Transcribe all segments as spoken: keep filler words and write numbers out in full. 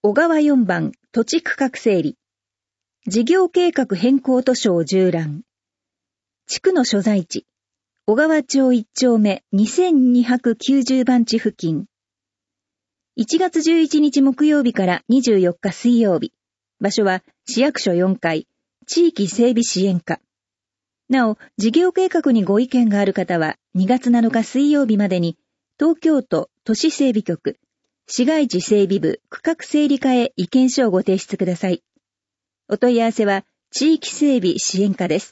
小川よんばん土地区画整理。事業計画変更図書を縦覧。地区の所在地。小川町いっちょうめにせんにひゃくきゅうじゅうばん地付近。いちがつじゅういちにち木曜日からにじゅうよっか水曜日。場所は市役所よんかい、地域整備支援課。なお、事業計画にご意見がある方はにがつなのか水曜日までに東京都都市整備局、市街地整備部区画整理課へ意見書をご提出ください。お問い合わせは地域整備支援課です。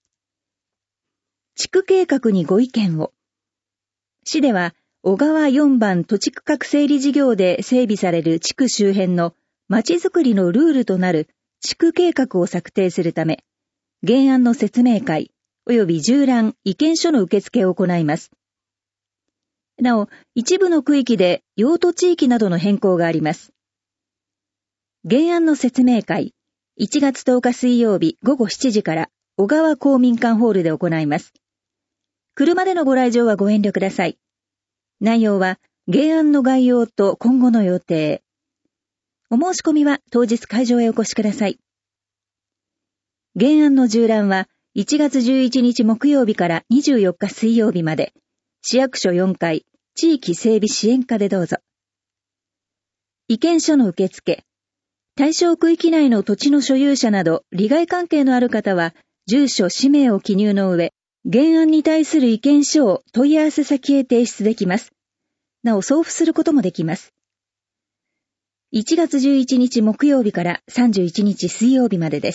地区計画にご意見を。市では小川よんばん土地区画整理事業で整備される地区周辺のまちづくりのルールとなる地区計画を策定するため、原案の説明会及び縦覧意見書の受付を行います。なお、一部の区域で用途地域などの変更があります。原案の説明会、いちがつとおか水曜日ごごしちじから小川公民館ホールで行います。車でのご来場はご遠慮ください。内容は原案の概要と今後の予定。お申し込みは当日会場へお越しください。原案の縦覧はいちがつじゅういちにち木曜日からにじゅうよっか水曜日まで、市役所よんかい、地域整備支援課でどうぞ。意見書の受付。対象区域内の土地の所有者など利害関係のある方は、住所、氏名を記入の上、原案に対する意見書を問い合わせ先へ提出できます。なお送付することもできます。いちがつじゅういちにち木曜日からさんじゅういちにち水曜日までです。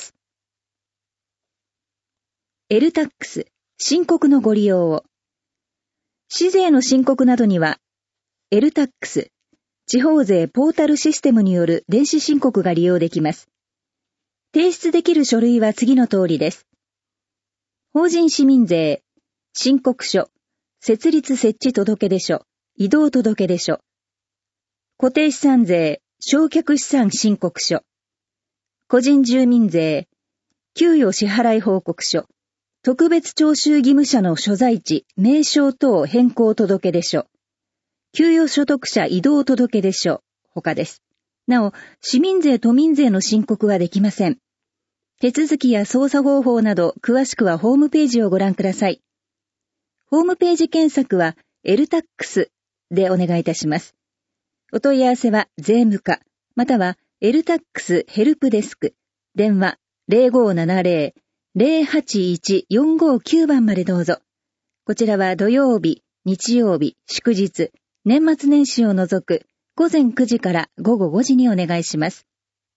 エルタックス、申告のご利用を。市税の申告などには、エルタックス、地方税ポータルシステムによる電子申告が利用できます。提出できる書類は次の通りです。法人市民税、申告書、設立設置届出書、移動届出書、固定資産税、償却資産申告書、個人住民税、給与支払い報告書、特別徴収義務者の所在地、名称等変更届出書、給与所得者移動届出書、他です。なお、市民税都民税の申告はできません。手続きや操作方法など詳しくはホームページをご覧ください。ホームページ検索は エルタックス でお願いいたします。お問い合わせは税務課、または エルタックス ヘルプデスク、電話 ゼロごーななゼロ ゼロはちいち よんごきゅう 番までどうぞ。こちらは土曜日、日曜日、祝日、年末年始を除くごぜんくじからごごごじにお願いします。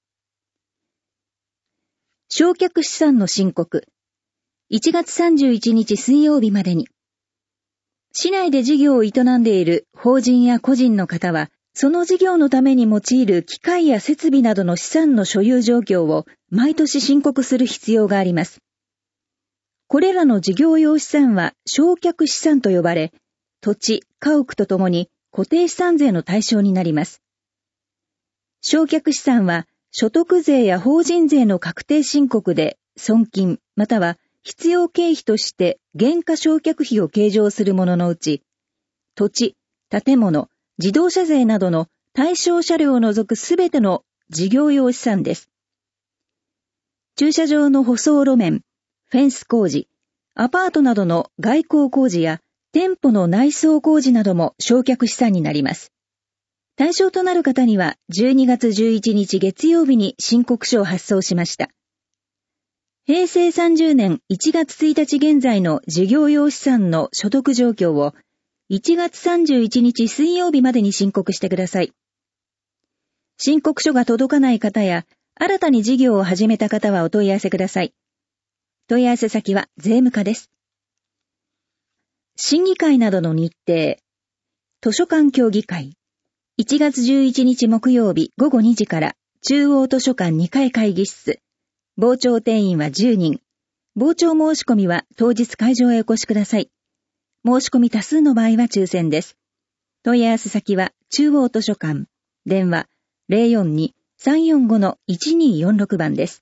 償却資産の申告。いちがつさんじゅういちにち水曜日までに。市内で事業を営んでいる法人や個人の方は、その事業のために用いる機械や設備などの資産の所有状況を毎年申告する必要があります。これらの事業用資産は償却資産と呼ばれ、土地、家屋とともに固定資産税の対象になります。償却資産は所得税や法人税の確定申告で損金または必要経費として減価償却費を計上するもののうち、土地、建物、自動車税などの対象車両を除くすべての事業用資産です。駐車場の舗装路面、フェンス工事、アパートなどの外構工事や店舗の内装工事なども償却資産になります。対象となる方にはじゅうにがつじゅういちにち月曜日に申告書を発送しました。へいせいさんじゅうねんいちがつついたち現在の事業用資産の所得状況をいちがつさんじゅういちにち水曜日までに申告してください。申告書が届かない方や新たに事業を始めた方はお問い合わせください。問い合わせ先は税務課です。審議会などの日程。図書館協議会。いちがつじゅういちにち木曜日ごごにじから中央図書館にかい会議室。傍聴定員はじゅうにん。傍聴申し込みは当日会場へお越しください。申し込み多数の場合は抽選です。問い合わせ先は中央図書館。電話 ゼロよんに さんよんご いちによんろく 番です。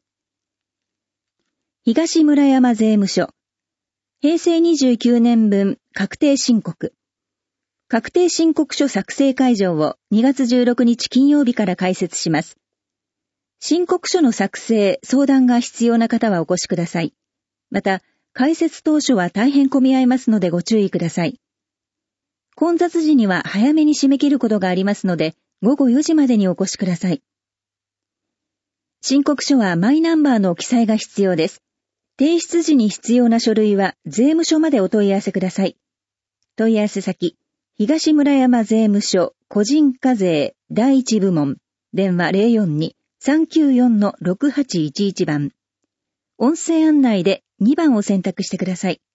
東村山税務署。へいせいにじゅうきゅうねんぶん確定申告。 確定申告書作成会場をにがつじゅうろくにち金曜日から開設します。申告書の作成、相談が必要な方はお越しください。また、開設当初は大変混み合いますのでご注意ください。混雑時には早めに締め切ることがありますので、ごごよじまでにお越しください。申告書はマイナンバーの記載が必要です。提出時に必要な書類は税務署までお問い合わせください。問い合わせ先、東村山税務署個人課税第一部門、電話 ゼロよんに さんきゅうよん ろくはちいちいち 番。音声案内でにばんを選択してください。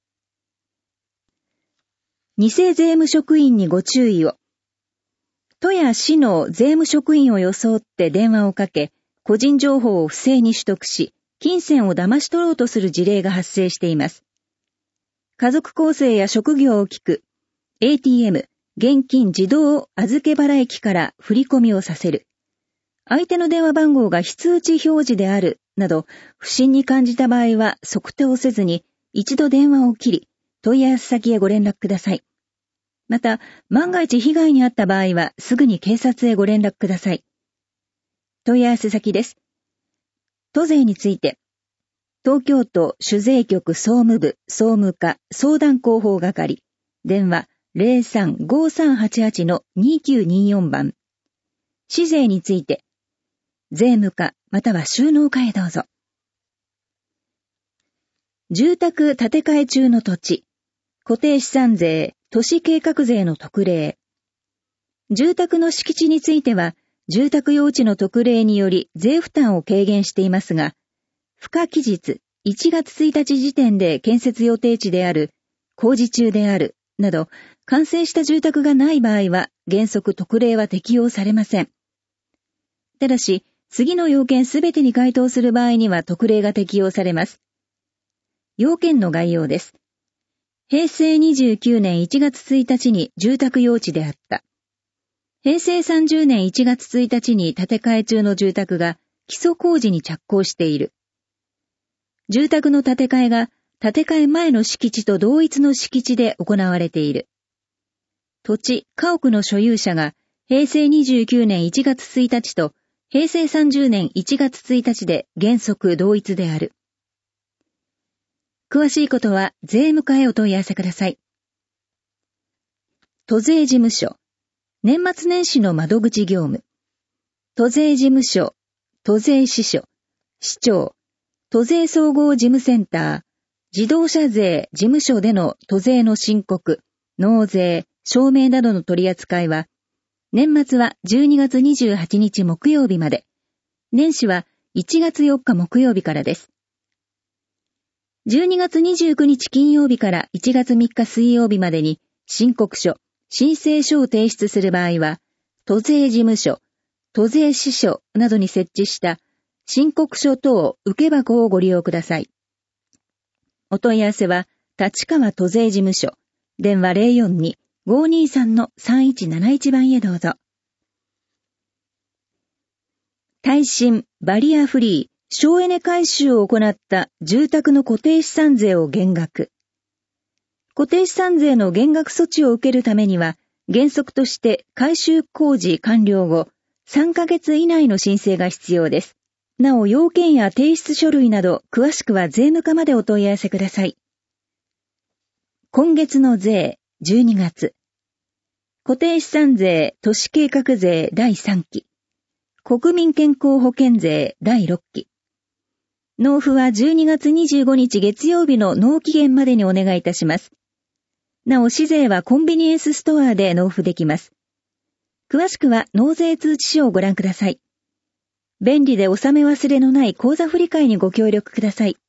偽税務職員にご注意を。都や市の税務職員を装って電話をかけ、個人情報を不正に取得し、金銭を騙し取ろうとする事例が発生しています。家族構成や職業を聞く、エーティーエム、現金自動預け払い機から振り込みをさせる。相手の電話番号が非通知表示である、など、不審に感じた場合は即答せずに、一度電話を切り、問い合わせ先へご連絡ください。また、万が一被害に遭った場合は、すぐに警察へご連絡ください。問い合わせ先です。都税について、東京都主税局総務部総務課相談広報係、電話 ゼロさん ごさんはちはち にきゅうによん 番。市税について、税務課または収納課へどうぞ。住宅建て替え中の土地、固定資産税、都市計画税の特例。住宅の敷地については、住宅用地の特例により税負担を軽減していますが、付加期日いちがつついたち時点で建設予定地である、工事中である、など、完成した住宅がない場合は、原則特例は適用されません。ただし、次の要件すべてに該当する場合には特例が適用されます。要件の概要です。へいせいにじゅうきゅうねんいちがつついたちに住宅用地であった。へいせいさんじゅうねんいちがつついたちに建て替え中の住宅が基礎工事に着工している。住宅の建て替えが建て替え前の敷地と同一の敷地で行われている。土地、家屋の所有者がへいせいにじゅうきゅうねんいちがつついたちとへいせいさんじゅうねんいちがつついたちで原則同一である。詳しいことは税務課へお問い合わせください。都税事務所、年末年始の窓口業務、都税事務所、都税支所、市長、都税総合事務センター、自動車税事務所での都税の申告、納税、証明などの取り扱いは、年末はじゅうにがつにじゅうはちにち木曜日まで、年始はいちがつよっか木曜日からです。じゅうにがつにじゅうくにち金曜日からいちがつみっか水曜日までに申告書、申請書を提出する場合は、都税事務所、都税支所などに設置した申告書等受け箱をご利用ください。お問い合わせは、立川都税事務所、電話 ゼロよんに ごにさん さんいちなないち 番へどうぞ。耐震、バリアフリー、省エネ改修を行った住宅の固定資産税を減額。固定資産税の減額措置を受けるためには、原則として改修工事完了後、さんかげつ以内の申請が必要です。なお、要件や提出書類など、詳しくは税務課までお問い合わせください。今月の税、じゅうにがつ。固定資産税、都市計画税だいさんき。国民健康保険税だいろっき。納付はじゅうにがつにじゅうごにち月曜日の納期限までにお願いいたします。なお、市税はコンビニエンスストアで納付できます。詳しくは納税通知書をご覧ください。便利で納め忘れのない口座振替にご協力ください。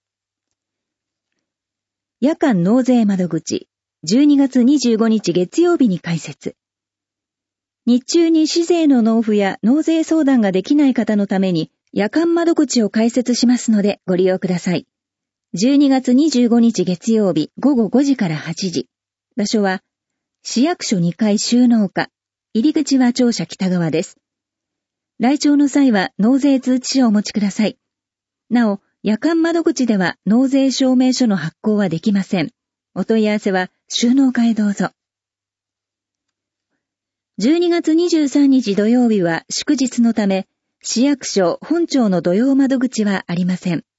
夜間納税窓口、じゅうにがつにじゅうごにち月曜日に開設。日中に市税の納付や納税相談ができない方のために夜間窓口を開設しますのでご利用ください。じゅうにがつにじゅうごにち月曜日ごごごじからはちじ。場所は市役所にかい収納課。入り口は庁舎北側です。来庁の際は納税通知書をお持ちください。なお、夜間窓口では納税証明書の発行はできません。お問い合わせは収納課へどうぞ。 じゅうにがつにじゅうさんにち土曜日は祝日のため、市役所本庁の土曜窓口はありません。